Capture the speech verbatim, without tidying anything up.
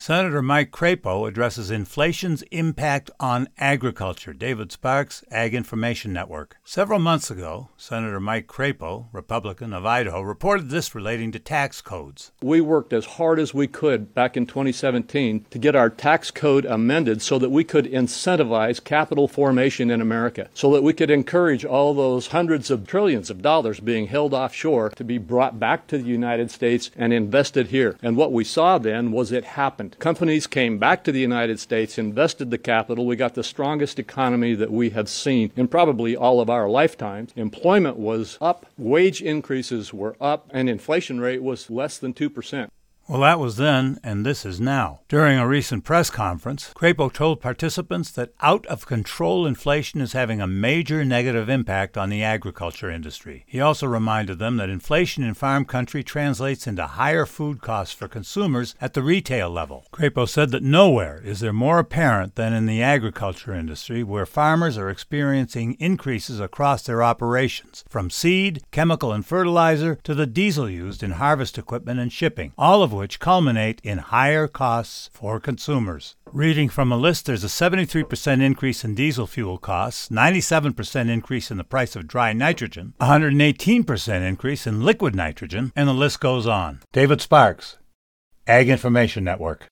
Senator Mike Crapo addresses inflation's impact on agriculture. David Sparks, Ag Information Network. Several months ago, Senator Mike Crapo, Republican of Idaho, reported this relating to tax codes. We worked as hard as we could back in twenty seventeen to get our tax code amended so that we could incentivize capital formation in America, so that we could encourage all those hundreds of trillions of dollars being held offshore to be brought back to the United States and invested here. And what we saw then was it happened. Companies came back to the United States, invested the capital. We got the strongest economy that we have seen in probably all of our lifetimes. Employment was up, wage increases were up, and inflation rate was less than two percent. Well, that was then, and this is now. During a recent press conference, Crapo told participants that out-of-control inflation is having a major negative impact on the agriculture industry. He also reminded them that inflation in farm country translates into higher food costs for consumers at the retail level. Crapo said that nowhere is there more apparent than in the agriculture industry, where farmers are experiencing increases across their operations, from seed, chemical and fertilizer, to the diesel used in harvest equipment and shipping, all of which culminate in higher costs for consumers. Reading from a list, there's a seventy-three percent increase in diesel fuel costs, ninety-seven percent increase in the price of dry nitrogen, one hundred eighteen percent increase in liquid nitrogen, and the list goes on. David Sparks, Ag Information Network.